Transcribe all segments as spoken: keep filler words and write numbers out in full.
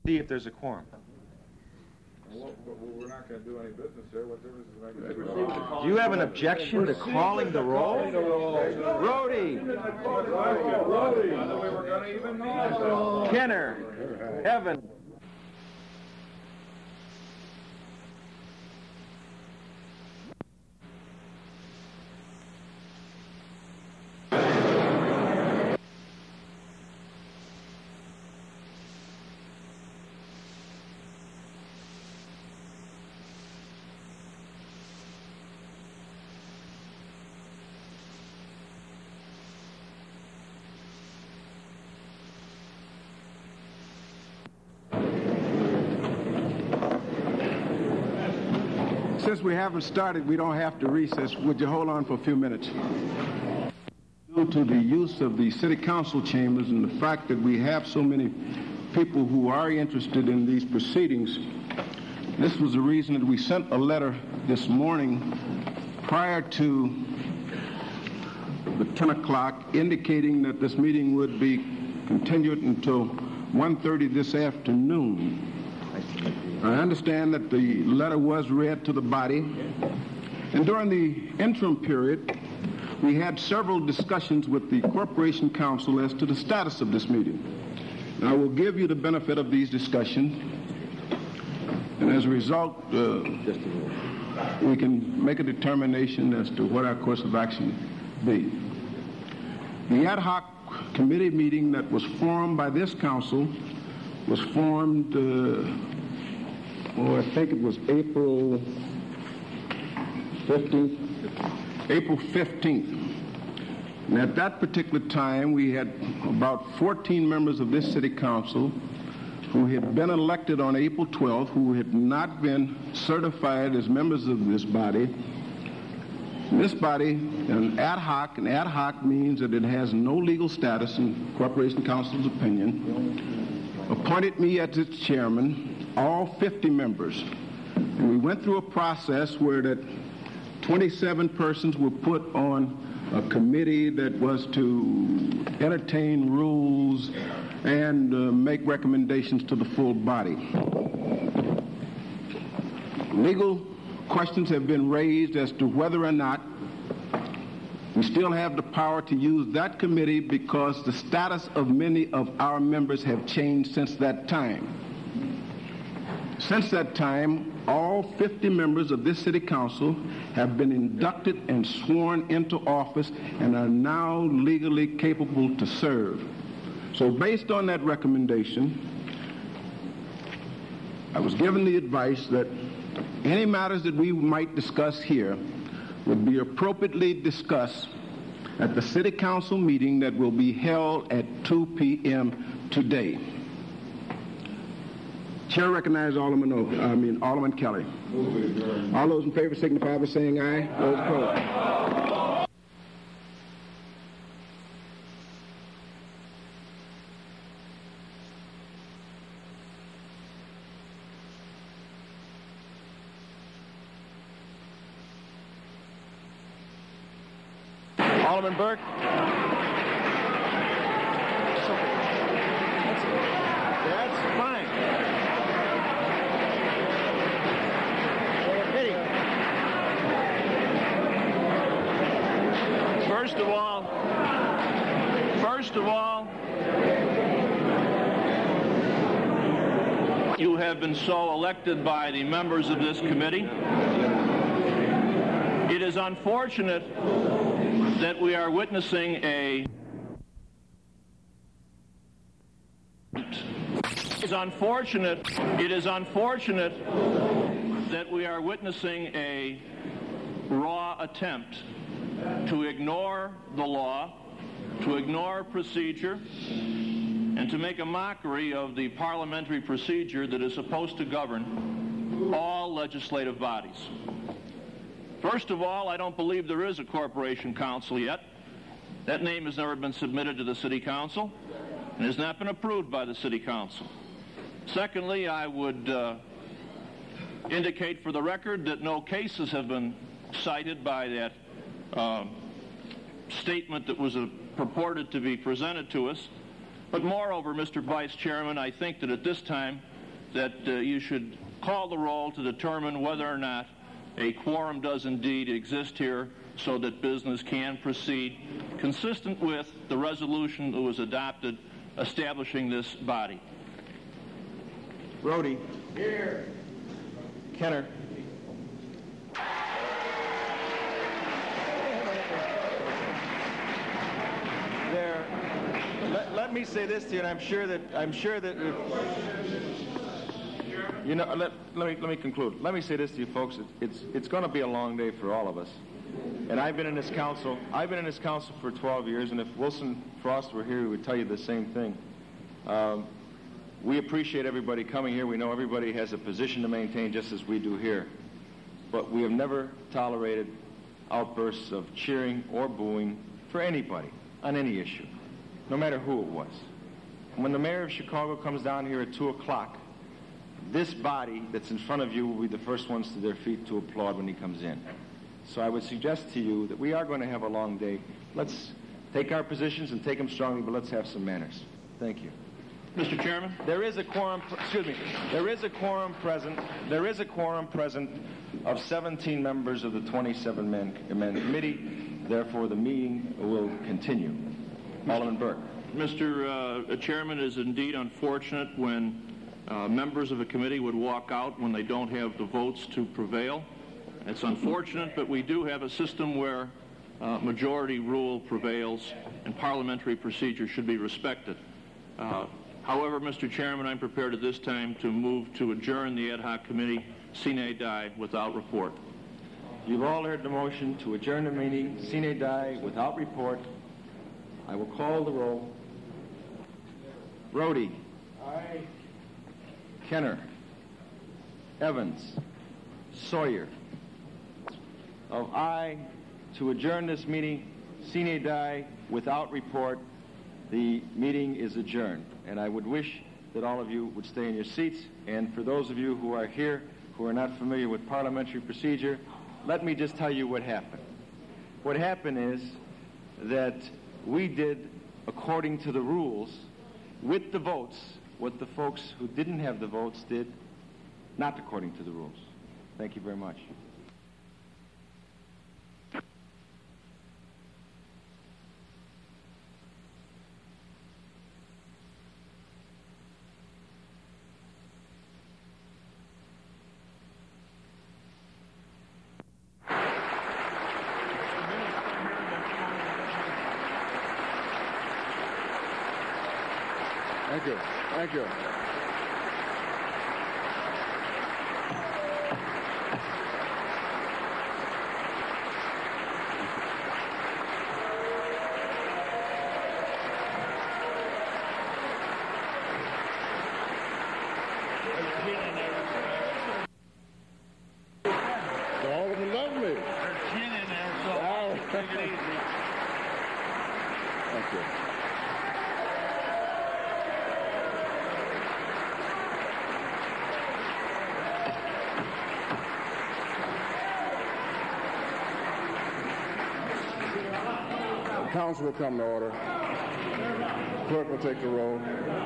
See if there's a quorum. Well, we're not going to do any business here. What difference does it make? Do you have an objection to calling the roll? Rhodey. Kenner. Evan. Since we haven't started, we don't have to recess. Would you hold on for a few minutes? Due to the use of the city council chambers and the fact that we have so many people who are interested in these proceedings, this was the reason that we sent a letter this morning prior to the ten o'clock indicating that this meeting would be continued until one thirty this afternoon. I understand that the letter was read to the body, and during the interim period, we had several discussions with the Corporation Council as to the status of this meeting. And I will give you the benefit of these discussions, and as a result, uh, we can make a determination as to what our course of action be. The ad hoc committee meeting that was formed by this council was formed uh, Oh, I think it was April fifteenth. April fifteenth. And at that particular time, we had about fourteen members of this city council who had been elected on April twelfth, who had not been certified as members of this body. This body, an ad hoc, an ad hoc means that it has no legal status in Corporation Council's opinion, appointed me as its chairman, all fifty members. And we went through a process where that twenty-seven persons were put on a committee that was to entertain rules and uh, make recommendations to the full body. Legal questions have been raised as to whether or not we still have the power to use that committee because the status of many of our members have changed since that time. Since that time, all fifty members of this city council have been inducted and sworn into office and are now legally capable to serve. So based on that recommendation, I was given the advice that any matters that we might discuss here would be appropriately discussed at the city council meeting that will be held at two p.m. today. Chair recognizes Alderman, o- I mean Alderman Kelly. All those in favor signify by saying aye. Those opposed. Alderman Burke. That's fine. First of all, first of all, you have been so elected by the members of this committee. It is unfortunate that we are witnessing a It is unfortunate it is unfortunate that we are witnessing a raw attempt to ignore the law, to ignore procedure, and to make a mockery of the parliamentary procedure that is supposed to govern all legislative bodies. First of all, I don't believe there is a corporation council yet. That name has never been submitted to the city council and has not been approved by the city council. Secondly, I would uh, indicate for the record that no cases have been cited by that uh, statement that was uh, purported to be presented to us. But moreover, Mister Vice Chairman, I think that at this time that uh, you should call the roll to determine whether or not a quorum does indeed exist here so that business can proceed consistent with the resolution that was adopted establishing this body. Rhodey. Here. Kenner. There. Let, let me say this to you, and I'm sure that I'm sure that if, you know. Let, let me let me conclude. Let me say this to you, folks. It, it's it's going to be a long day for all of us. And I've been in this council. I've been in this council for twelve years, and if Wilson Frost were here, he would tell you the same thing. Um, we appreciate everybody coming here. We know everybody has a position to maintain, just as we do here. But we have never tolerated outbursts of cheering or booing for anybody on any issue, no matter who it was. When the mayor of Chicago comes down here at two o'clock, this body that's in front of you will be the first ones to their feet to applaud when he comes in. So I would suggest to you that we are going to have a long day. Let's take our positions and take them strongly, but let's have some manners. Thank you. Mister Chairman? There is a quorum, excuse me, there is a quorum present, there is a quorum present of seventeen members of the twenty-seven man, man committee. Therefore, the meeting will continue. Alderman Burke. Mister Uh, Chairman, it is indeed unfortunate when uh, members of a committee would walk out when they don't have the votes to prevail. It's unfortunate, but we do have a system where uh, majority rule prevails and parliamentary procedure should be respected. Uh, however, Mister Chairman, I'm prepared at this time to move to adjourn the ad hoc committee sine die without report. You've all heard the motion to adjourn the meeting sine die without report. I will call the roll. Rhodey. Aye. Kenner. Evans. Sawyer. Of aye to adjourn this meeting sine die without report. The meeting is adjourned. And I would wish that all of you would stay in your seats. And for those of you who are here who are not familiar with parliamentary procedure, let me just tell you what happened. What happened is that we did, according to the rules, with the votes, what the folks who didn't have the votes did, not according to the rules. Thank you very much. Thank you. Thank you. The Alderman loved me. There's gin in there, so Oh. take it easy. Thank you. Council will come to order. Clerk will take the roll.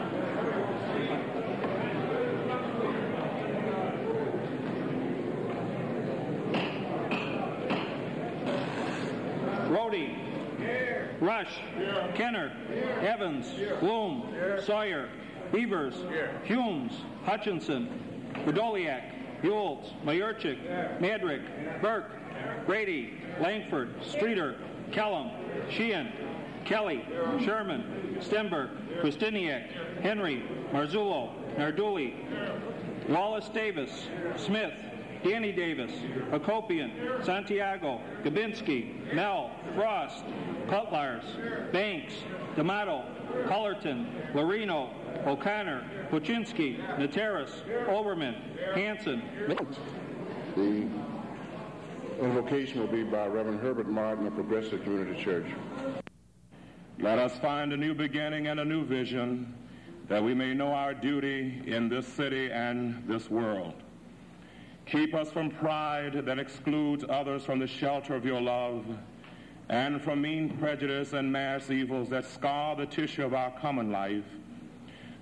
Rhodey. Rush. Kenner. Evans. Bloom. Sawyer. Beavers. Humes. Hutchinson. Podoliak. Buell. Mayorchik. Madrick. Burke. Brady. Langford. Streeter. Kellum. Sheehan. Kelly. Sherman. Stenberg. Kristiniak. Henry. Marzullo. Narduli. Wallace Davis. Smith. Danny Davis. Hakopian. Santiago. Gabinski. Mell. Frost. Cutlars. Banks. D'Amato. Cullerton. Lorino. O'Connor. Puchinski. Nateras. Oberman. Hanson. The invocation will be by Reverend Herbert Martin of Progressive Community Church. Let us find a new beginning and a new vision, that we may know our duty in this city and this world. Keep us from pride that excludes others from the shelter of your love, and from mean prejudice and mass evils that scar the tissue of our common life.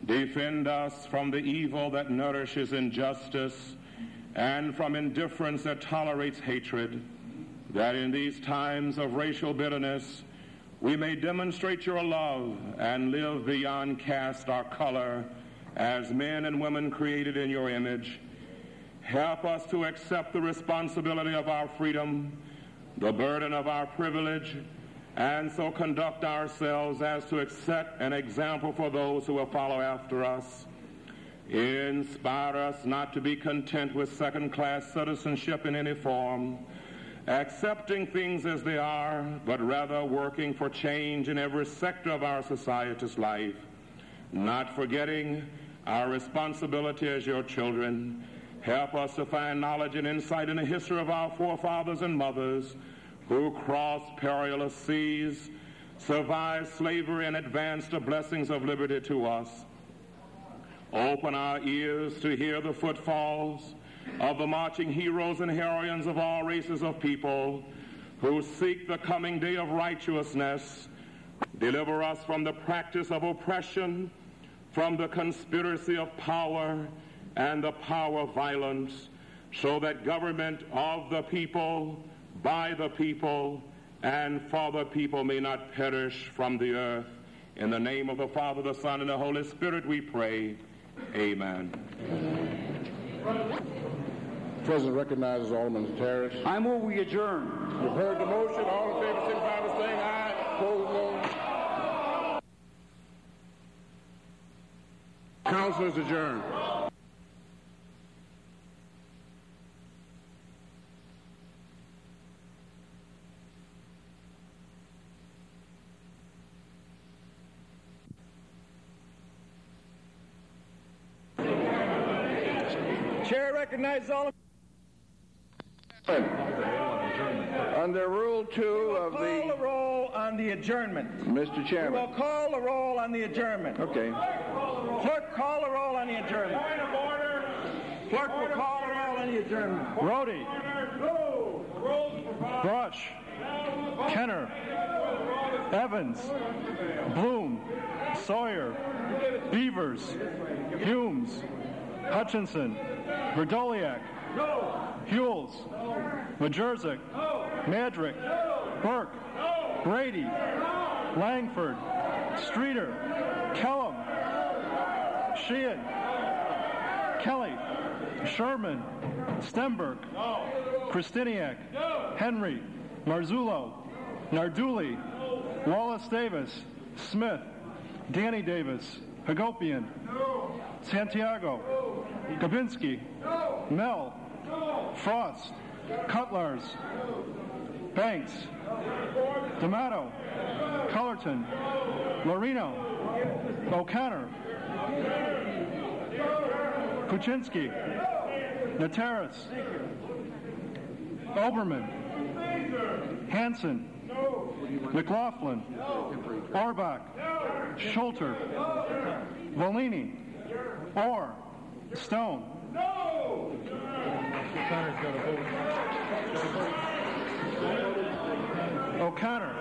Defend us from the evil that nourishes injustice and from indifference that tolerates hatred, that in these times of racial bitterness we may demonstrate your love and live beyond caste or color as men and women created in your image. Help us to accept the responsibility of our freedom, the burden of our privilege, and so conduct ourselves as to set an example for those who will follow after us. Inspire us not to be content with second-class citizenship in any form, accepting things as they are, but rather working for change in every sector of our society's life, not forgetting our responsibility as your children. Help us to find knowledge and insight in the history of our forefathers and mothers who crossed perilous seas, survived slavery, and advanced the blessings of liberty to us. Open our ears to hear the footfalls of the marching heroes and heroines of all races of people who seek the coming day of righteousness. Deliver us from the practice of oppression, from the conspiracy of power and the power of violence, so that government of the people, by the people, and for the people may not perish from the earth. In the name of the Father, the Son, and the Holy Spirit we pray. Amen. The President recognizes Alderman Terrace. I move we adjourn. You've heard the motion. All in favor, signify by saying aye. Opposed, no. Council is adjourned. Chair recognizes all. Under Rule two of the... Call the roll on the adjournment. Mister Chairman. We will call the roll on the adjournment. Okay. Clerk, call the roll on the adjournment. Clerk will call the roll on the adjournment. Brody. Brush. Kenner. Evans. Bloom. Sawyer. Beavers. Humes. Hutchinson. Verdoliak. Hules. Majerzik. Madrick. Burke. Brady. Langford. Streeter. Kellum. Sheehan. Kelly. Sherman. Stemberg. Kristiniak. Henry. Marzullo. Narduli. Wallace Davis. Smith. Danny Davis. Hagopian. Santiago. Gabinski. Mel. Frost. Cutlars. Banks. D'Amato. Cullerton. Lorino. O'Connor. Kuczynski. Nateras. Oberman. Hanson. McLaughlin. Orbach. Schulter. Volini. Orr. Stone. O'Connor.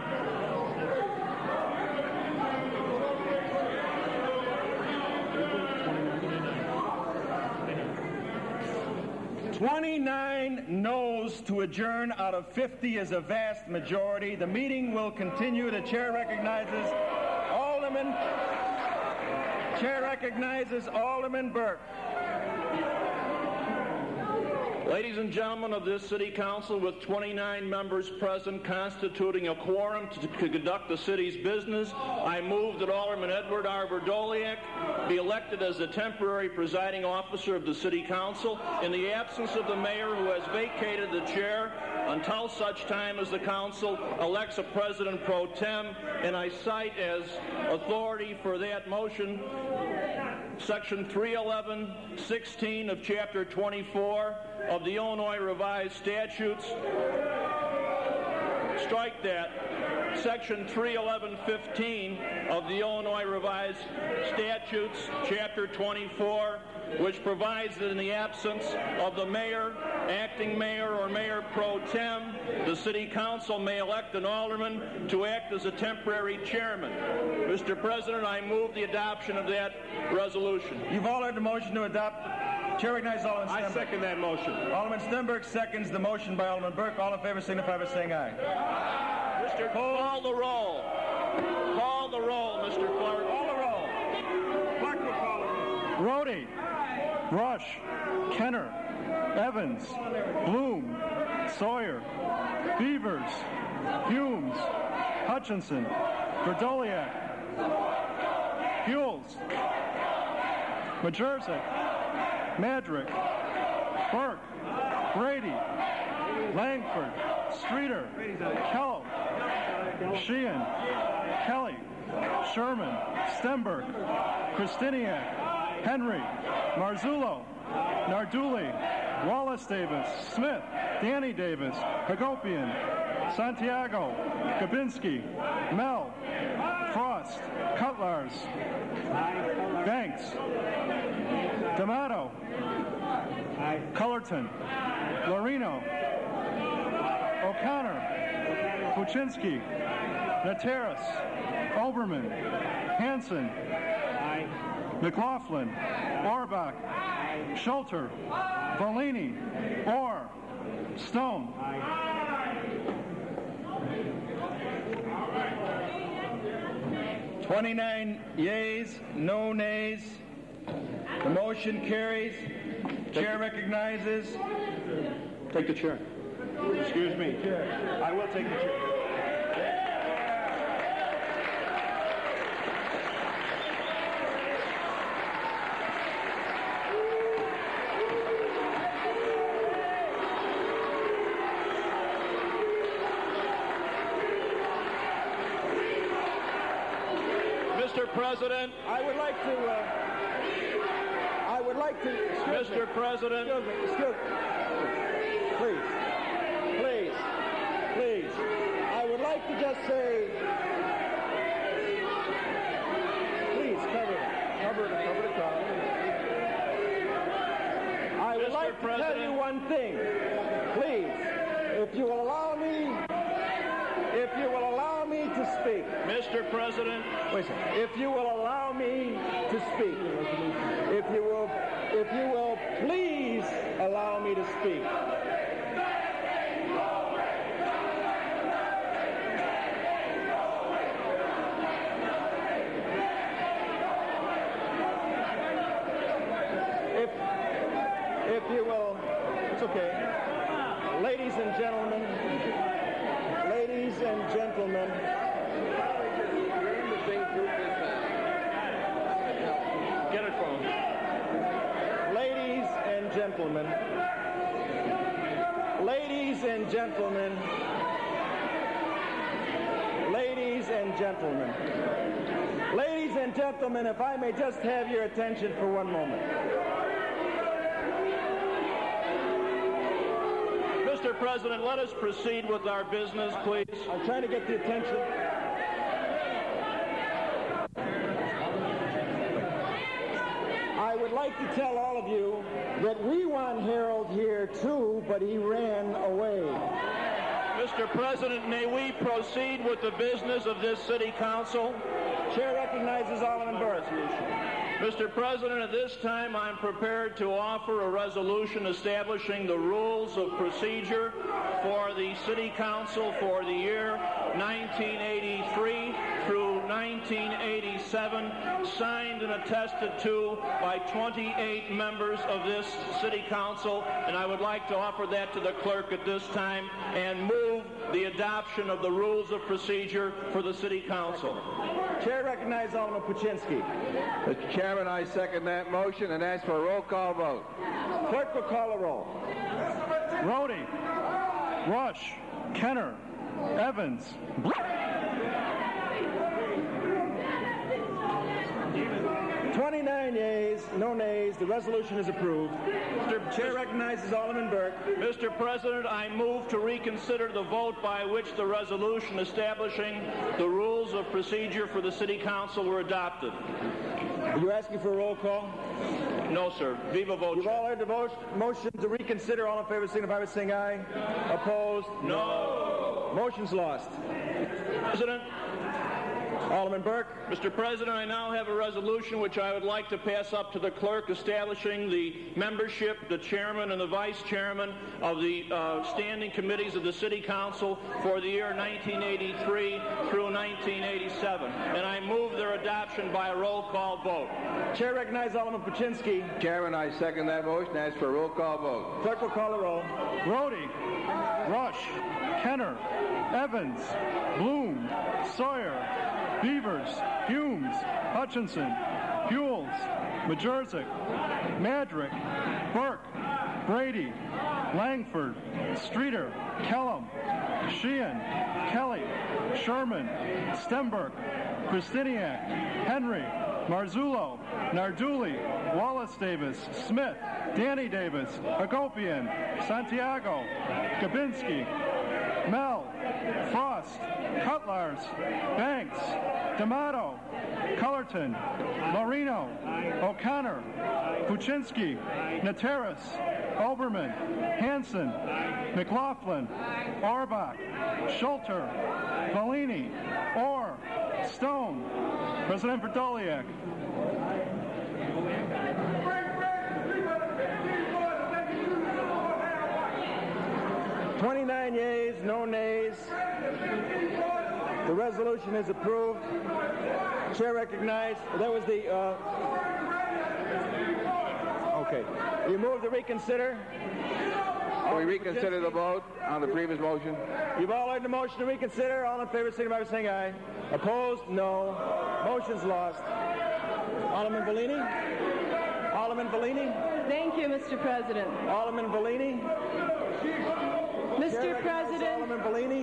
twenty-nine noes to adjourn out of fifty is a vast majority. The meeting will continue. The chair recognizes Alderman. Chair recognizes Alderman Burke. Ladies and gentlemen of this City Council, with twenty-nine members present constituting a quorum to, to conduct the city's business, I move that Alderman Edward R. Verdoliak be elected as the temporary presiding officer of the City Council in the absence of the mayor, who has vacated the chair until such time as the council elects a president pro tem, and I cite as authority for that motion Section three eleven sixteen of Chapter twenty-four of the Illinois Revised Statutes. Strike that. Section three eleven fifteen of the Illinois Revised Statutes, Chapter twenty-four, which provides that in the absence of the mayor, acting mayor, or mayor pro tem, the city council may elect an alderman to act as a temporary chairman. Mister President, I move the adoption of that resolution. You've all heard the motion to adopt. Chair recognizes Alderman Stenberg. I second that motion. Alderman Stenberg seconds the motion by Alderman Burke. All in favor signify by saying aye. Mister Call the roll. Call the roll, Mister Clerk. Call the roll. Clerk will call the roll. Rhodey, Rush, Kenner, Evans, Bloom, Sawyer, Beavers, Humes, Hutchinson, Verdoliak, Buells, Majerzik, Madrick, Burke, Brady, Langford, Streeter, Kellogg, Sheehan, Kelly, Sherman, Stenberg, Kristiniak, Henry, Marzullo, Narduli, Wallace Davis, Smith, Danny Davis, Hagopian, Santiago, Gabinski, Mel, Frost, Cutlars, Banks, D'Amato, Cullerton, Lorino, O'Connor, Puchinski, Nateras, Oberman, Hanson, McLaughlin, Orbach, Schulter, Volini, Orr, Stone. twenty-nine yeas, no nays. The motion carries. Chair recognizes. Take the chair. Excuse me. I will take the chair. Mister President, I would like to. Uh, I would like to. Mister Me. President, Excuse me. Excuse me. Please, please, please. I would like to just say. Please cover it. Cover it. Cover the crowd. I would Mister like to President. tell you one thing. Please, if you will allow me. If you will allow me to speak. Mister President, Wait a second. If you will allow me to speak. If you will, if you will please allow me to speak. If, if you will, it's okay. Ladies and gentlemen, ladies and gentlemen, get it from him. ladies and gentlemen, ladies and gentlemen, ladies and gentlemen, ladies and gentlemen, if I may just have your attention for one moment. Mister President, let us proceed with our business, please. I'm trying to get the attention. I would like to tell all of you that we want Harold here too, but he ran away. Mister President, may we proceed with the business of this city council? Chair recognizes Alderman Burke. Mister President, at this time I'm prepared to offer a resolution establishing the rules of procedure for the City Council for the year nineteen eighty-three through nineteen eighty-seven, signed and attested to by twenty-eight members of this City Council, and I would like to offer that to the clerk at this time and move the adoption of the rules of procedure for the City Council. Chair recognizes Alderman Puchinski. Mister Chairman, I second that motion and ask for a roll call vote. Clerk will call a roll. Rhodey, Rush, Kenner, Evans, twenty-nine yeas, no nays. The resolution is approved. Mister Chair recognizes Alderman Burke. Mister President, I move to reconsider the vote by which the resolution establishing the rules of procedure for the City Council were adopted. Are you asking for a roll call? No, sir. Viva voce. You've all heard the vote. Motion to reconsider. All in favor, signify by saying aye. Opposed? No. Motion's lost. President. Alderman Burke. Mister President, I now have a resolution which I would like to pass up to the clerk establishing the membership, the chairman and the vice chairman of the uh, standing committees of the City Council for the year nineteen eighty-three through nineteen eighty-seven. And I move their adoption by a roll call vote. Chair recognizes Alderman Puchinsky. Chairman, I second that motion. Ask for a roll call vote. Clerk will call the roll. Rhodey, Rush, Kenner, Evans, Bloom, Sawyer, Beavers, Humes, Hutchinson, Buells, Majorczyk, Madrick, Burke, Brady, Langford, Streeter, Kellum, Sheehan, Kelly, Sherman, Stemberg, Kristiniak, Henry, Marzullo, Narduli, Wallace Davis, Smith, Danny Davis, Hagopian, Santiago, Gabinski, Mel, Frost, Cutlars, Banks, D'Amato, Cullerton, Marino, O'Connor, Puchinsky, Nateras, Oberman, Hanson, McLaughlin, Auerbach, Schulter, Bellini, Orr, Stone. President Verdoliak. twenty-nine yeas, no nays. The resolution is approved. Chair recognized. That was the... Uh, okay. You move to reconsider. We reconsider the vote on the previous motion. You've all heard the motion to reconsider. All in favor, signify by saying aye. Opposed? No. Motion's lost. Alderman Bellini? Alderman Bellini? Thank you, Mister President. Alderman Bellini? Mister President. Alderman Bellini?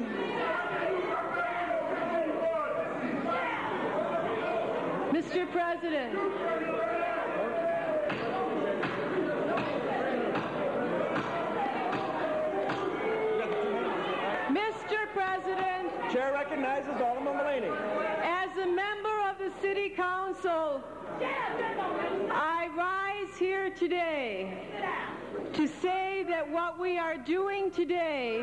Mister President. Mister President. Chair recognizes Alderman Bellini. As a member of the City Council, I rise here today to say that what we are doing today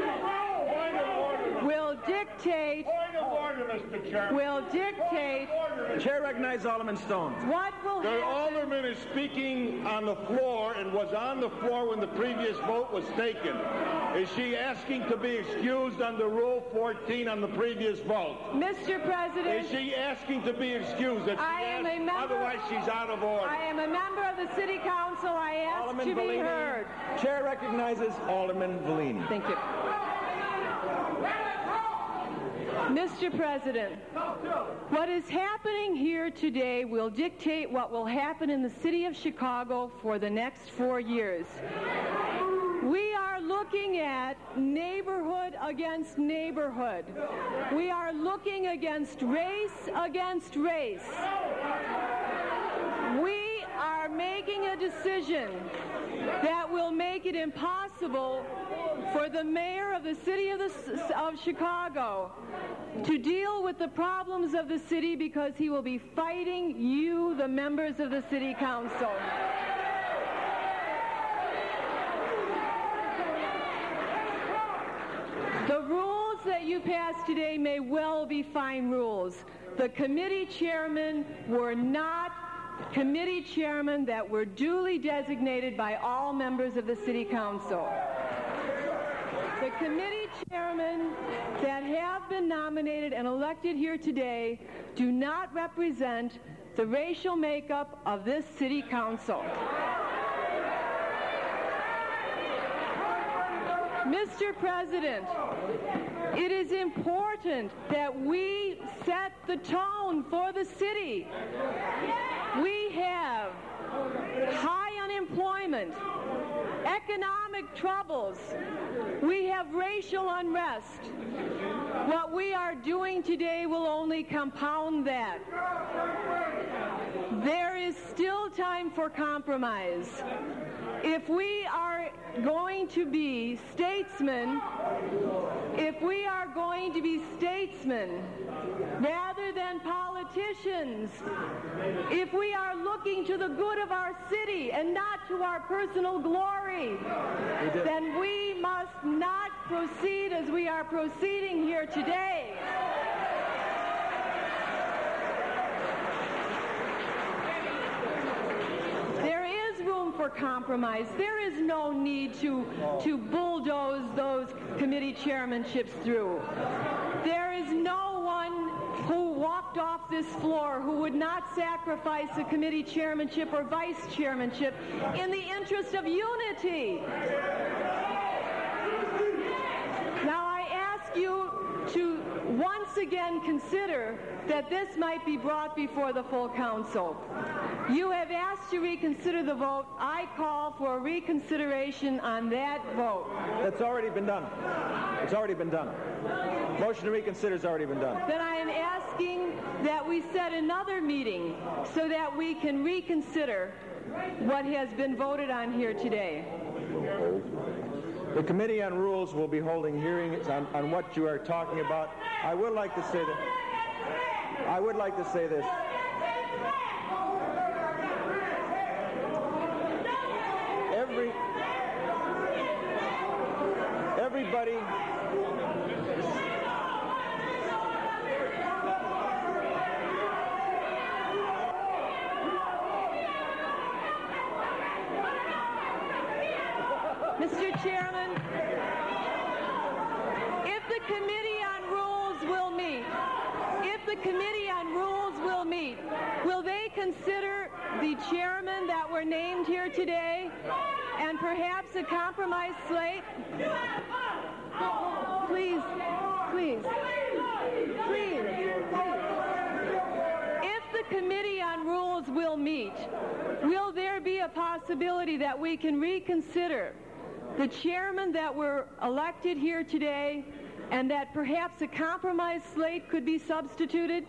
will dictate will dictate Chair recognizes Alderman Stone. What will The happen? alderman is speaking on the floor and was on the floor when the previous vote was taken. Is she asking to be excused under Rule fourteen on the previous vote? Mister President, Is she asking to be excused? If she I am asks, a member, otherwise she's out of order. I am a member of the City Council. I ask Alderman to be Bellini. heard. Chair recognizes Alderman Bellini. Thank you. Mister President, what is happening here today will dictate what will happen in the city of Chicago for the next four years. We are looking at neighborhood against neighborhood. We are looking against race against race. We are making a decision that will make it impossible for the mayor of the city of, the, of Chicago to deal with the problems of the city because he will be fighting you, the members of the City Council. The rules that you passed today may well be fine rules. The committee chairmen were not committee chairmen that were duly designated by all members of the City Council. The committee chairmen that have been nominated and elected here today do not represent the racial makeup of this City Council. Mister President, it is important that we set the tone for the city. We have high unemployment, economic troubles. We have racial unrest. What we are doing today will only compound that. there is still time for compromise. If we are going to be statesmen, if we are going to be statesmen rather than politicians, if we are looking to the good of our city and not to our personal glory, then we must not proceed as we are proceeding here today. For compromise. There is no need to, to bulldoze those committee chairmanships through. There is no one who walked off this floor who would not sacrifice a committee chairmanship or vice chairmanship in the interest of unity. Now I ask you to once again consider that this might be brought before the full council. You have asked to reconsider the vote. I call for a reconsideration on that vote. That's already been done. It's already been done. Motion to reconsider has already been done. Then I am asking that we set another meeting so that we can reconsider what has been voted on here today. The Committee on Rules will be holding hearings on, on what you are talking about. I would like to say that. I would like to say this. Every, everybody, Mister Chairman, if the Committee on Rules will meet, if the Committee on Rules will meet, will they consider the chairmen that were named here today and perhaps a compromise slate? Please, please, please. If the Committee on Rules will meet, will there be a possibility that we can reconsider the chairmen that were elected here today and that perhaps a compromise slate could be substituted?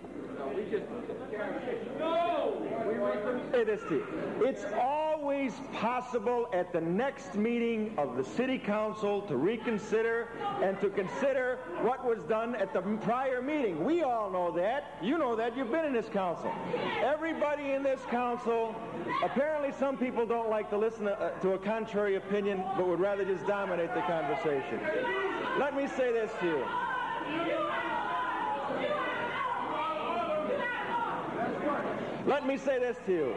No! Say this to you. It's always possible at the next meeting of the City Council to reconsider and to consider what was done at the prior meeting. We all know that. You know that. You've been in this council. Everybody in this council, apparently some people don't like to listen to, uh, to a contrary opinion, but would rather just dominate the conversation. Let me say this to you. Let me say this to you.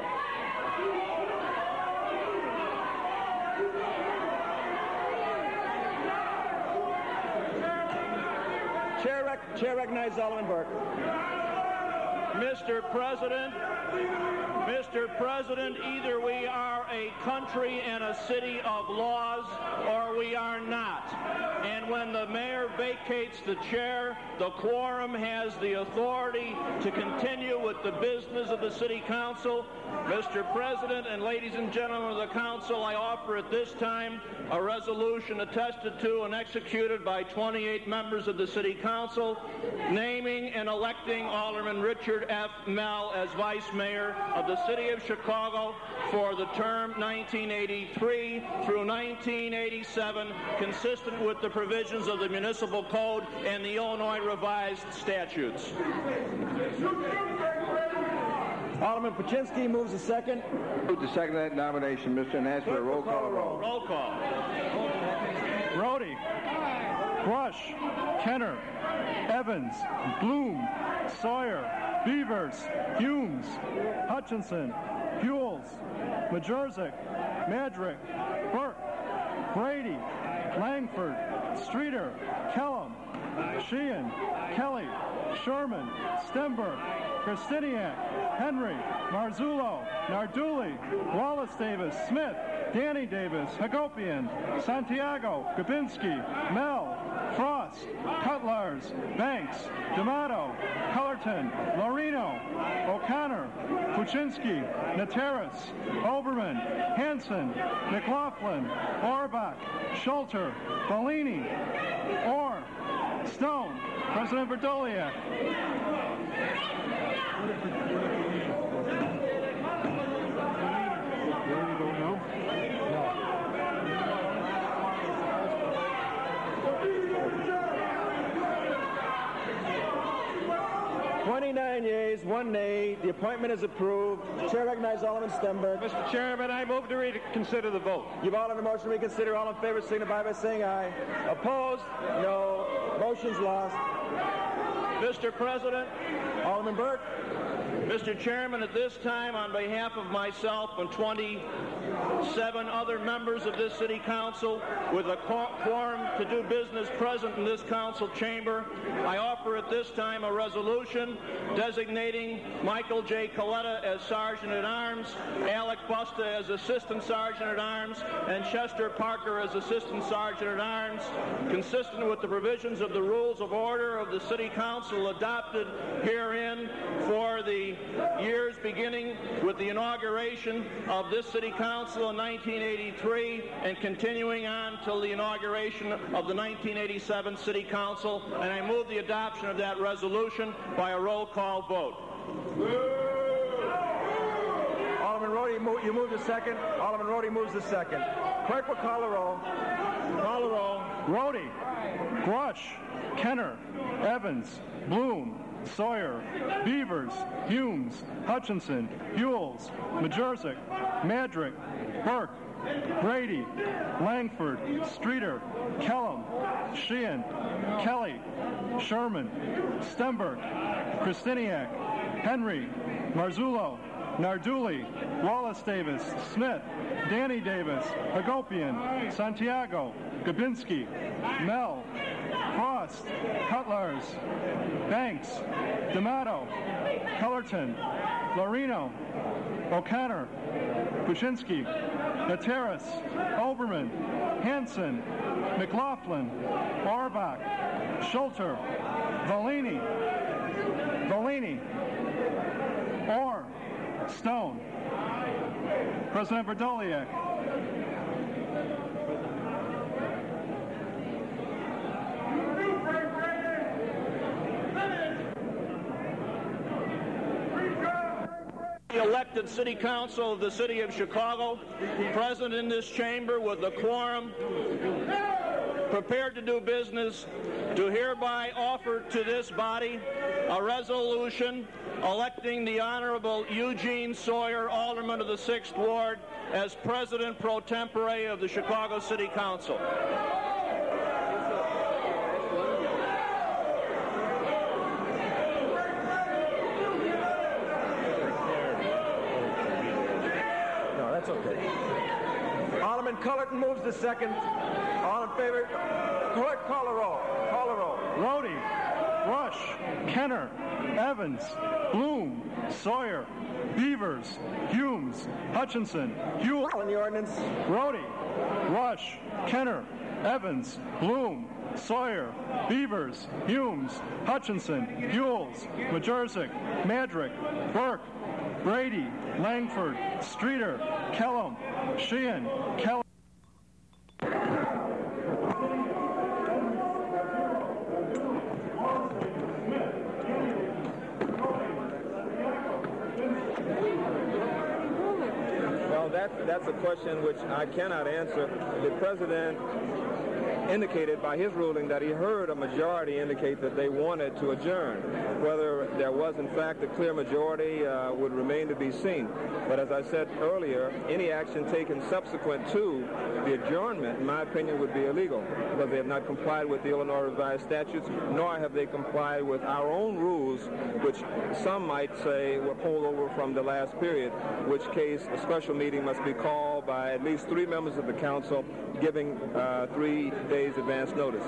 Chair, rec- Chair recognizes Alderman Burke. Mister President, Mister President, either we are a country and a city of laws or we are not. And when the mayor vacates the chair, the quorum has the authority to continue with the business of the City Council. Mister President and ladies and gentlemen of the Council, I offer at this time a resolution attested to and executed by twenty-eight members of the City Council, naming and electing Alderman Richard F. Mell as Vice Mayor of the City of Chicago for the term nineteen eighty-three through nineteen eighty-seven, consistent with the provisions of the Municipal Code and the Illinois Revised Statutes. Alderman Paczynski moves a second. Move to second that nomination, Mister and ask for a roll call. Roll, roll call. Brody. Rush. Kenner. Evans. Bloom. Sawyer. Beavers. Humes. Hutchinson. Pules. Majorczyk. Madrick. Burke. Brady. Langford. Streeter. Kellum. Sheehan. Kelly. Sherman. Stemberg. Kristiniak, Henry, Marzullo, Narduli, Wallace Davis, Smith, Danny Davis, Hagopian, Santiago, Gabinski, Mell, Frost, Cutlars, Banks, D'Amato, Cullerton, Lorino, O'Connor, Puczynski, Nateras, Oberman, Hanson, McLaughlin, Orbach, Schulter, Bellini, Orr, Stone, President Verdoliak. you vote no? twenty-nine yeas, one nay. The appointment is approved. The chair recognizes Alderman Stenberg. Mister Chairman, I move to reconsider the vote. You've all on the motion to reconsider. All in favor signify by saying aye. Opposed? No. Motion's lost. Mister President, Alderman Burke. Mister Chairman, at this time, on behalf of myself and twenty-seven other members of this City Council with a quorum to do business present in this council chamber, I offer at this time a resolution designating Michael J. Coletta as Sergeant-at-Arms, Alec Busta as Assistant Sergeant-at-Arms, and Chester Parker as Assistant Sergeant-at-Arms, consistent with the provisions of the Rules of Order of the City Council adopted herein for the years beginning with the inauguration of this City Council in nineteen eighty-three and continuing on till the inauguration of the nineteen eighty-seven City Council, and I move the adoption of that resolution by a roll call vote. Alderman Rhodey, you move the second. Alderman Rhodey moves the second. Clerk will call the roll. Call the roll. Rhodey, Grush, Kenner, Evans, Bloom, Sawyer, Beavers, Humes, Hutchinson, Hewells, Majerzik, Madrick, Burke, Brady, Langford, Streeter, Kellum, Sheehan, Kelly, Sherman, Stenberg, Kristiniak, Henry, Marzullo, Narduli, Wallace Davis, Smith, Danny Davis, Hagopian, Santiago, Gabinski, Mel, Frost, Cutlars, Banks, D'Amato, Cullerton, Lorino, O'Connor, Kuczynski, Nateras, Oberman, Hanson, McLaughlin, Auerbach, Schulter, Valini, Valini, Orr, Stone, President Verdoliak. The elected City Council of the City of Chicago, present in this chamber with a quorum, prepared to do business, do hereby offer to this body a resolution electing the Honorable Eugene Sawyer, Alderman of the sixth Ward, as President pro tempore of the Chicago City Council. No, that's okay. Alderman Cullerton moves the second. All in favor? Clerk, call the roll. Call the roll. Rhodey, Rush, Kenner, Evans, Bloom, Sawyer, Beavers, Humes, Hutchinson, Hewell. On the ordinance. Rhodey, Rush, Kenner, Evans, Bloom, Sawyer, Beavers, Humes, Hutchinson, Hewells, Majerzik, Madrick, Burke, Brady, Langford, Streeter, Kellum, Sheehan, Kelly. Well, that's, that's a question which I cannot answer. The President indicated by his ruling that he heard a majority indicate that they wanted to adjourn. Whether there was, in fact, a clear majority uh, would remain to be seen. But as I said earlier, any action taken subsequent to the adjournment, in my opinion, would be illegal because they have not complied with the Illinois revised statutes, nor have they complied with our own rules, which some might say were pulled over from the last period, in which case a special meeting must be called by at least three members of the council, giving uh, three days advance notice.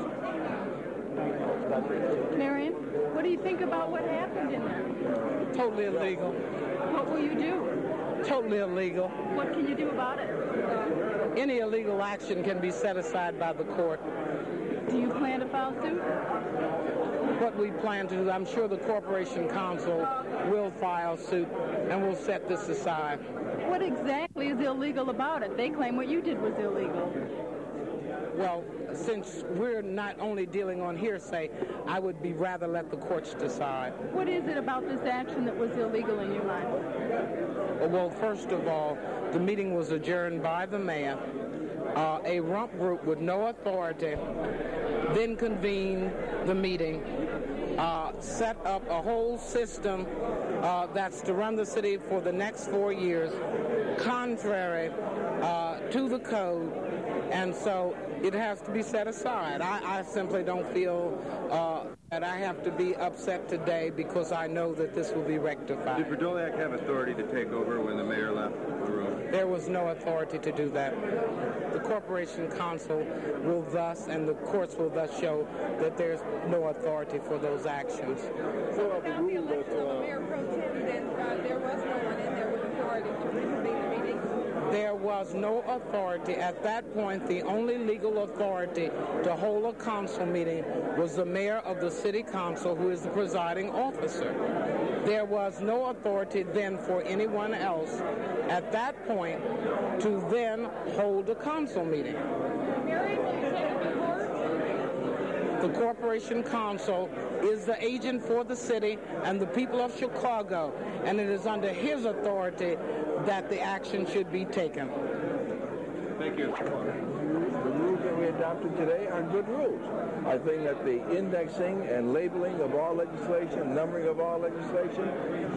Marion, what do you think about what happened in there? Totally illegal. What will you do? Totally illegal. What can you do about it? Any illegal action can be set aside by the court. Do you plan to file suit? What we plan to do, I'm sure the Corporation Council will file suit and will set this aside. What exactly is illegal about it? They claim what you did was illegal. Well, since we're not only dealing on hearsay, I would be rather let the courts decide. What is it about this action that was illegal in your mind? Well, first of all, the meeting was adjourned by the mayor. Uh, a rump group with no authority then convened the meeting, uh, set up a whole system uh, that's to run the city for the next four years, contrary uh, to the code, and so it has to be set aside. I, I simply don't feel uh, that I have to be upset today because I know that this will be rectified. Did Verdoliak have authority to take over when the mayor left the room? There was no authority to do that. The Corporation Council will thus, and the courts will thus show that there's no authority for those actions. So about the rule that uh, Mayor Pro Tem, then uh, there was no one in there with authority to reconvene the meeting? There was no authority. At that point, the only legal authority to hold a council meeting was the mayor of the city council, who is the presiding officer. There was no authority then for anyone else at that point to then hold a council meeting. The Corporation Council is the agent for the city and the people of Chicago, and it is under his authority that the action should be taken. Thank you. The rules that we adopted today are good rules. I think that the indexing and labeling of all legislation, numbering of all legislation,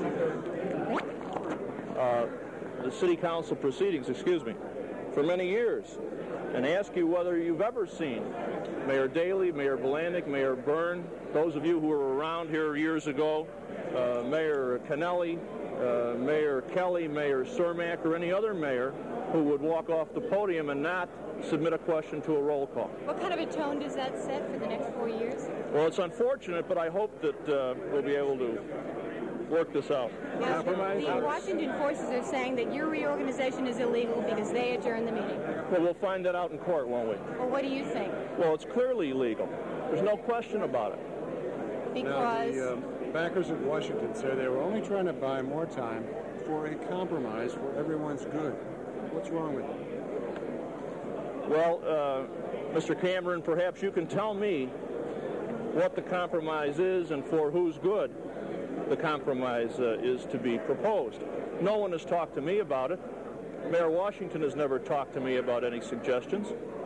uh, the city council proceedings, excuse me, for many years, and ask you whether you've ever seen Mayor Daley, Mayor Blandick, Mayor Byrne, those of you who were around here years ago, uh, Mayor Kennelly, uh, Mayor Kelly, Mayor Cermak, or any other mayor who would walk off the podium and not submit a question to a roll call. What kind of a tone does that set for the next four years? Well, it's unfortunate, but I hope that uh, we'll be able to work this out. Now, the Washington forces are saying that your reorganization is illegal because they adjourned the meeting. Well, we'll find that out in court, won't we? Well, what do you think? Well, it's clearly illegal. There's no question about it. Because? Now, the um, backers of Washington say they were only trying to buy more time for a compromise for everyone's good. What's wrong with it? Well, uh, Mister Cameron, perhaps you can tell me what the compromise is and for whose good the compromise uh, is to be proposed. No one has talked to me about it. Mayor Washington has never talked to me about any suggestions.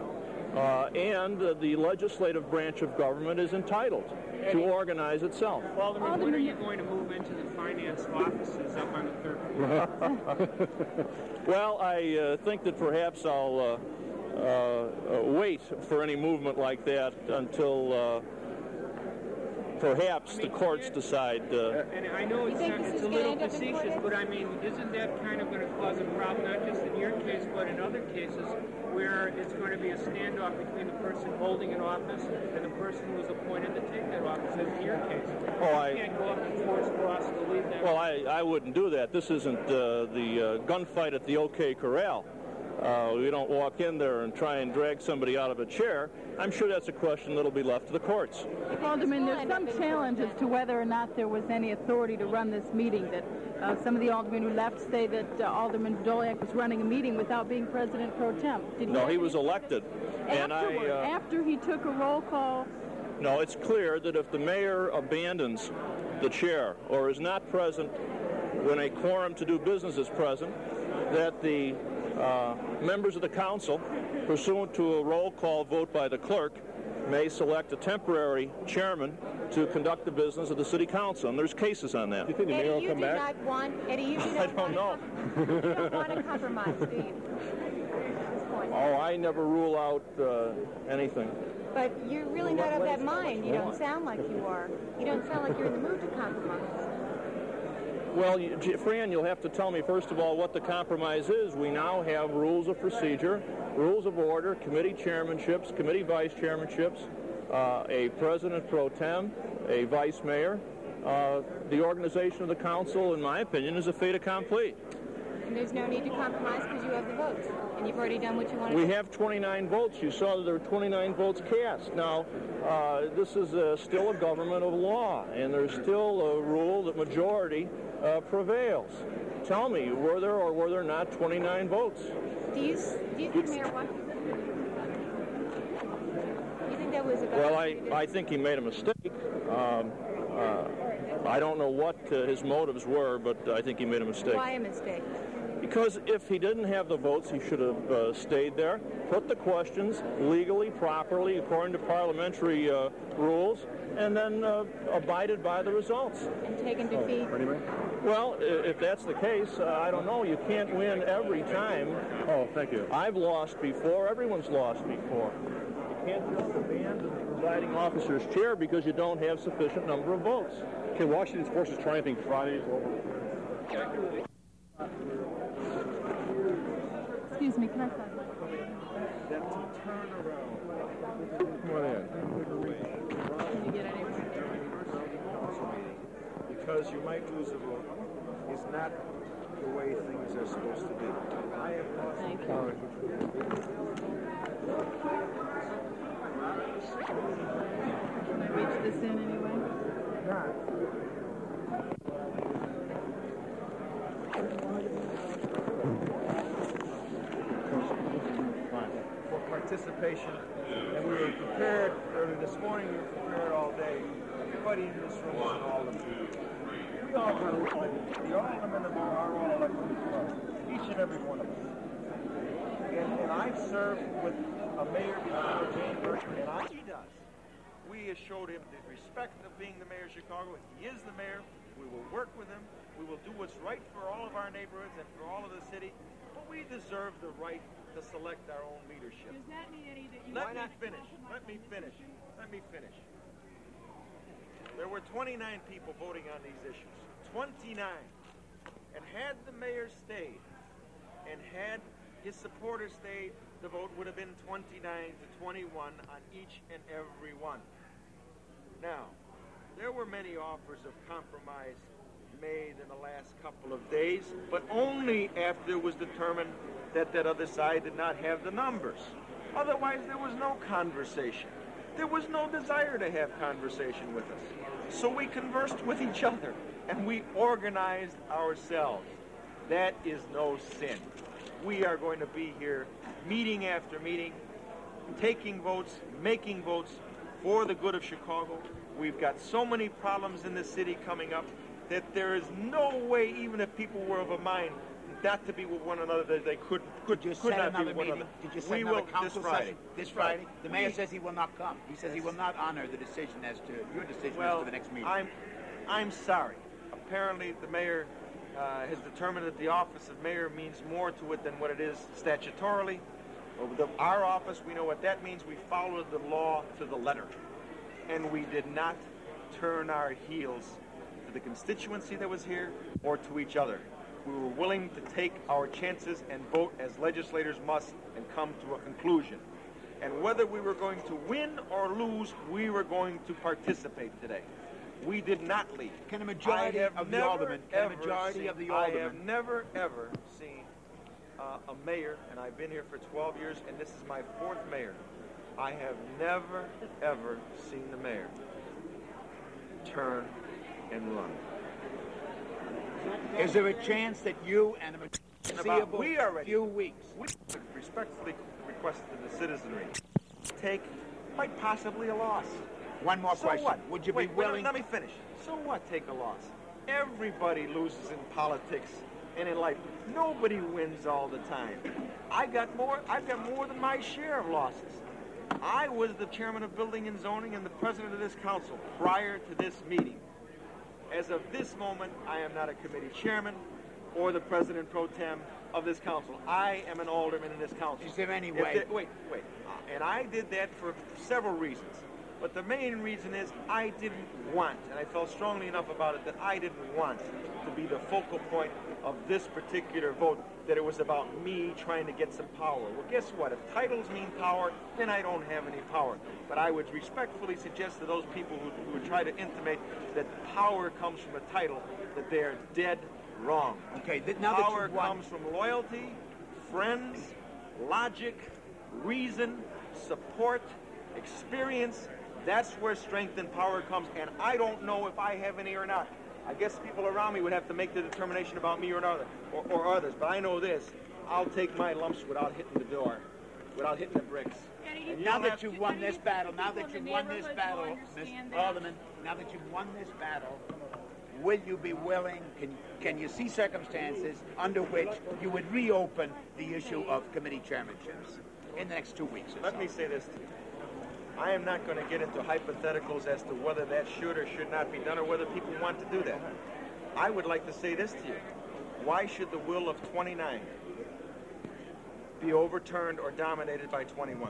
Uh, and uh, the legislative branch of government is entitled to organize itself. Alderman, Alderman, when are you going to move into the finance offices up on the third floor? Well, I uh, think that perhaps I'll uh, uh, wait for any movement like that until uh, perhaps I mean, the courts decide. Uh, and I know it's, not, it's a little facetious, but I mean, isn't that kind of going to cause a problem, not just in your case, but in other cases, where it's going to be a standoff between the person holding an office and the person who was appointed to take that office, as in your case? Oh, you I can't go up and force Ross to leave that. Well, I, I wouldn't do that. This isn't uh, the uh, gunfight at the OK Corral. Uh, we don't walk in there and try and drag somebody out of a chair. I'm sure that's a question that'll be left to the courts. Alderman, there's some challenge as to whether or not there was any authority to run this meeting. That uh, some of the aldermen who left say that uh, Alderman Verdoliak was running a meeting without being president pro tem. Did no, he, he was elected. And I, uh, after he took a roll call? No, it's clear that if the mayor abandons the chair or is not present when a quorum to do business is present, that the Uh, members of the council, pursuant to a roll call vote by the clerk, may select a temporary chairman to conduct the business of the city council, and there's cases on that. Do you think the mayor will come back? Not want, Eddie, you do not I don't know. you don't want to compromise, do you? At this point. Oh, I never rule out uh, anything. But you're really not of that mind. You don't sound like you are. You don't sound like you're in the mood to compromise. Well, you, Fran, you'll have to tell me, first of all, what the compromise is. We now have rules of procedure, rules of order, committee chairmanships, committee vice chairmanships, uh, a president pro tem, a vice mayor. Uh, the organization of the council, in my opinion, is a fait accompli. And there's no need to compromise because you have the votes, and you've already done what you wanted we to do. We have twenty-nine votes. You saw that there were twenty-nine votes cast. Now, uh, this is uh, still a government of law, and there's still a rule that majority uh, prevails. Tell me, were there or were there not twenty-nine votes? Do you, do you think Mayor Washington, do you think that was a bad Well, I, I think he made a mistake. Um, uh, I don't know what uh, his motives were, but I think he made a mistake. Why a mistake? Because if he didn't have the votes, he should have uh, stayed there, put the questions legally, properly, according to parliamentary uh, rules, and then uh, abided by the results. And taken defeat. Well, if that's the case, uh, I don't know. You can't win every time. Oh, thank you. I've lost before. Everyone's lost before. You can't just abandon the presiding officer's chair because you don't have sufficient number of votes. Can Washington's forces try anything Friday? Excuse me, can I say? That to turn around. Come on in. Can you get any? Because you might lose a vote is not the way things are supposed to be. I have lost. Thank you. Can I reach this in anyway? Not. For participation, and we were prepared early this morning. We were prepared all day. Everybody in this room is an alderman. We all got elected. The aldermen are all elected, each and every one of us. And, and I've served with a mayor before, Jane Berger, and I, he does. We have showed him the respect of being the mayor of Chicago. He is the mayor. We will work with him. We will do what's right for all of our neighborhoods and for all of the city. But we deserve the right to select our own leadership. Does that mean any that you Let me finish. Let me finish. Let me finish. There were twenty-nine people voting on these issues. twenty-nine. And had the mayor stayed, and had his supporters stayed, the vote would have been twenty-nine to twenty-one on each and every one. Now, there were many offers of compromise made in the last couple of days, but only after it was determined that that other side did not have the numbers. Otherwise, there was no conversation. There was no desire to have conversation with us. So we conversed with each other, and we organized ourselves. That is no sin. We are going to be here meeting after meeting, taking votes, making votes for the good of Chicago. We've got so many problems in the city coming up that there is no way, even if people were of a mind not to be with one another, that they could could, Did you could set not be another with one meeting? another. Did you set we another will council this Friday. session this Friday? The mayor We, says he will not come. He says he will not honor the decision as to your decision well, as to the next meeting. I'm, I'm sorry. Apparently, the mayor uh, has determined that the office of mayor means more to it than what it is statutorily. Over the, our office, we know what that means. We followed the law to the letter, and we did not turn our heels to the constituency that was here or to each other. We were willing to take our chances and vote as legislators must and come to a conclusion. And whether we were going to win or lose, we were going to participate today. We did not leave. Can a majority of the aldermen, can a majority seen, of the I aldermen, have never, ever seen uh, a mayor, and I've been here for twelve years, and this is my fourth mayor. I have never, ever seen the mayor turn and run. is there a chance that you and a foreseeable we are ready. few weeks, We respectfully request to the citizenry take quite possibly a loss. One more so question. What? Would you Wait, be wait, willing? let me finish. So what? Take a loss. Everybody loses in politics and in life. Nobody wins all the time. I got more. I've got more than my share of losses. I was the chairman of Building and Zoning and the president of this council prior to this meeting. As of this moment, I am not a committee chairman or the president pro tem of this council. I am an alderman in this council. Is there any If way? there- wait, wait. Uh, and I did that for several reasons. But the main reason is I didn't want, and I felt strongly enough about it that I didn't want to be the focal point of this particular vote, that it was about me trying to get some power. Well, guess what? If titles mean power, then I don't have any power. But I would respectfully suggest to those people who, who would try to intimate that power comes from a title, that they are dead wrong. Okay, th- now power that you've won, comes from loyalty, friends, logic, reason, support, experience. That's where strength and power comes, and I don't know if I have any or not. I guess people around me would have to make the determination about me or another, or, or others. But I know this: I'll take my lumps without hitting the door, without hitting the bricks. and now that you've won this battle, now that you've won this battle, Miz Alderman, now that you've won this battle, will you be willing, can, can you see circumstances under which you would reopen the issue of committee chairmanships in the next two weeks? Let me say this to you. I am not going to get into hypotheticals as to whether that should or should not be done or whether people want to do that. I would like to say this to you. Why should the will of twenty-nine be overturned or dominated by twenty-one?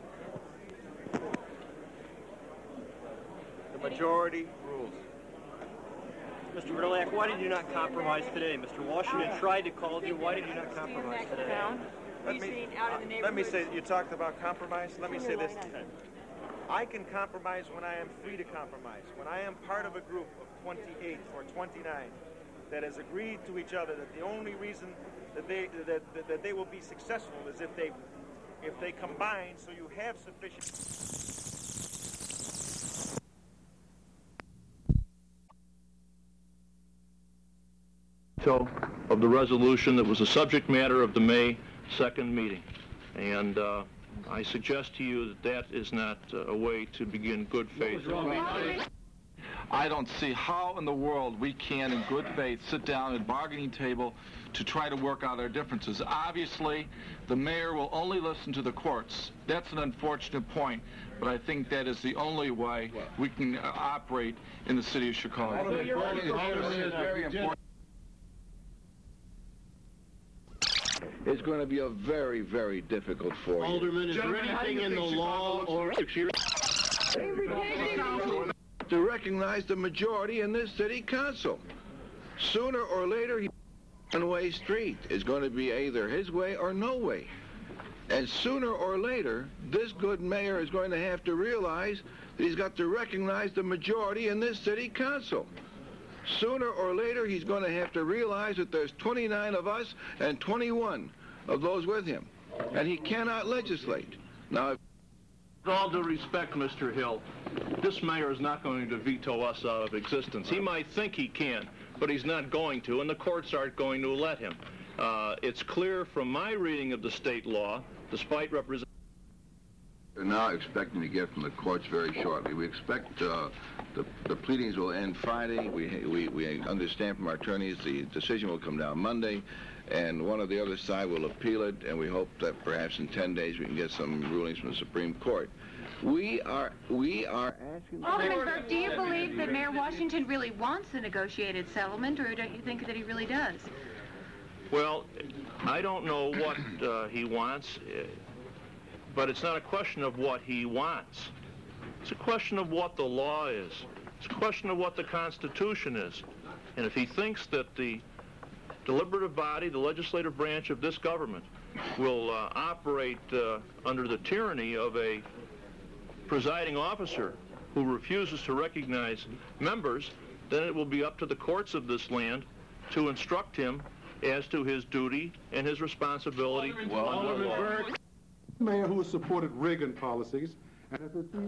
The majority rules. Mister Verdoliak, why did you not compromise today? Mister Washington tried to call you. Why did you not compromise today? Let me, uh, let me say, you talked about compromise. Let me say this to you. I can compromise when I am free to compromise. When I am part of a group of twenty-eight or twenty-nine that has agreed to each other that the only reason that they that, that, that they will be successful is if they if they combine, so you have sufficient. Of the resolution that was the subject matter of the May second meeting. And uh, I suggest to you that that is not uh, a way to begin good faith. I don't see how in the world we can, in good faith, sit down at a bargaining table to try to work out our differences. Obviously, the mayor will only listen to the courts. That's an unfortunate point, but I think that is the only way we can uh, operate in the city of Chicago. Very important. It's going to be a very, very difficult for you. Alderman, is there anything in the law or... to recognize the majority in this city council. Sooner or later, he one-way street is going to be either his way or no way. And sooner or later, this good mayor is going to have to realize that he's got to recognize the majority in this city council. Sooner or later, he's going to have to realize that there's twenty-nine of us and twenty-one of those with him. And he cannot legislate. Now, if with all due respect, Mister Hill, this mayor is not going to veto us out of existence. He might think he can, but he's not going to, and the courts aren't going to let him. Uh, it's clear from my reading of the state law, despite representing... We're now expecting to get from the courts very shortly. We expect uh, the, the pleadings will end Friday. We, we, we understand from our attorneys the decision will come down Monday, and one or the other side will appeal it, and we hope that perhaps in ten days we can get some rulings from the Supreme Court. We are, we are asking... Alderman Burke, do you believe that Mayor Washington really wants a negotiated settlement, or don't you think that he really does? Well, I don't know what uh, he wants. But it's not a question of what he wants. It's a question of what the law is. It's a question of what the Constitution is. And if he thinks that the deliberative body, the legislative branch of this government, will uh, operate uh, under the tyranny of a presiding officer who refuses to recognize members, then it will be up to the courts of this land to instruct him as to his duty and his responsibility. Well, Alderman Burke. Mayor who has supported Reagan policies and has refused.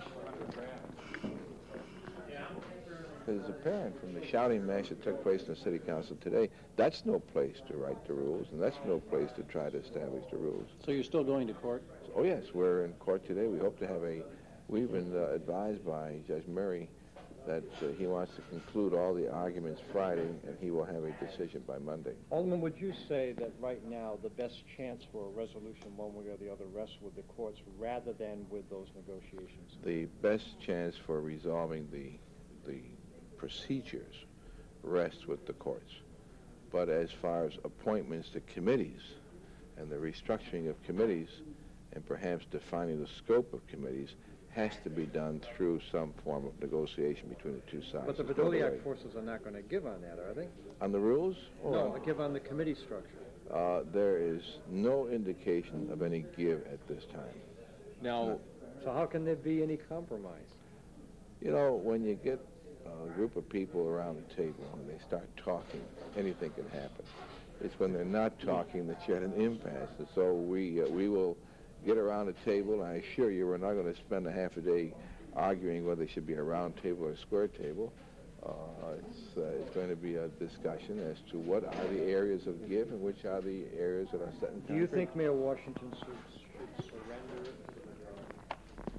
It is apparent from the shouting match that took place in the city council today, that's no place to write the rules, and that's no place to try to establish the rules. So you're still going to court? Oh yes, we're in court today. We hope to have a, we've been uh, advised by Judge Murray that uh, he wants to conclude all the arguments Friday, and he will have a decision by Monday. Alderman, would you say that right now the best chance for a resolution one way or the other rests with the courts rather than with those negotiations? The best chance for resolving the, the procedures rests with the courts. But as far as appointments to committees and the restructuring of committees and perhaps defining the scope of committees has to be done through some form of negotiation between the two sides. But the Verdoliak forces are not going to give on that, are they? On the rules? No, they give on the committee structure. Uh, there is no indication of any give at this time. Now, no. So how can there be any compromise? You know, when you get a group of people around the table and they start talking, anything can happen. It's when they're not talking that you have an impasse. And so we, uh, we will get around the table, and I assure you we're not going to spend a half a day arguing whether it should be a round table or a square table. Uh, it's, uh, it's going to be a discussion as to what are the areas of give and which are the areas that are set in concrete. Do you think Mayor Washington should, should surrender?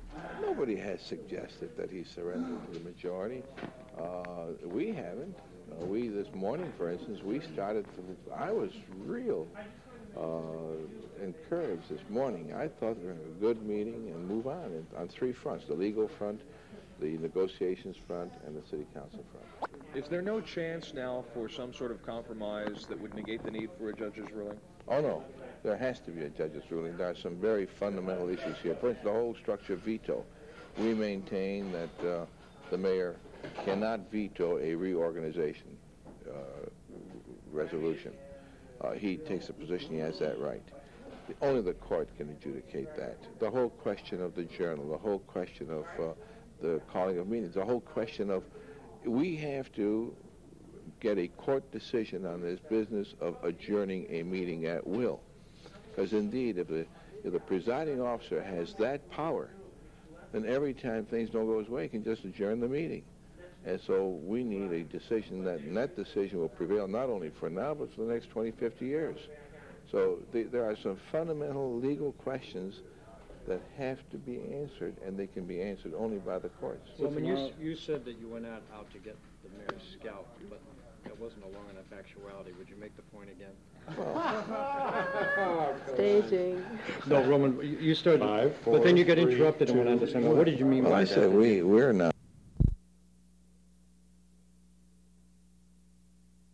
Nobody has suggested that he surrendered to the majority. Uh, we haven't. Uh, Uh, we, this morning, for instance, we started, to, I was real uh, encouraged this morning. I thought we were a good meeting and move on and, on three fronts, the legal front, the negotiations front, and the city council front. Is there no chance now for some sort of compromise that would negate the need for a judge's ruling? Oh, no. There has to be a judge's ruling. There are some very fundamental issues here. For instance, the whole structure of veto. We maintain that uh, the mayor cannot veto a reorganization uh, resolution. Uh, he takes a position he has that right. Only the court can adjudicate that. The whole question of the journal, the whole question of uh, the calling of meetings, the whole question of we have to get a court decision on this business of adjourning a meeting at will. Because indeed, if the, if the presiding officer has that power, then every time things don't go his way, he can just adjourn the meeting. And so we need a decision that, and that decision will prevail not only for now, but for the next twenty, fifty years. So the, there are some fundamental legal questions that have to be answered, and they can be answered only by the courts. Well, I mean, you, you said that you went out, out to get the mayor's scalp, but that wasn't a long enough actuality. Would you make the point again? Staging. No, Roman, you started, Five, four, but then you got three, interrupted and went on to say, well, what did you mean well, by I that? said we, we're not.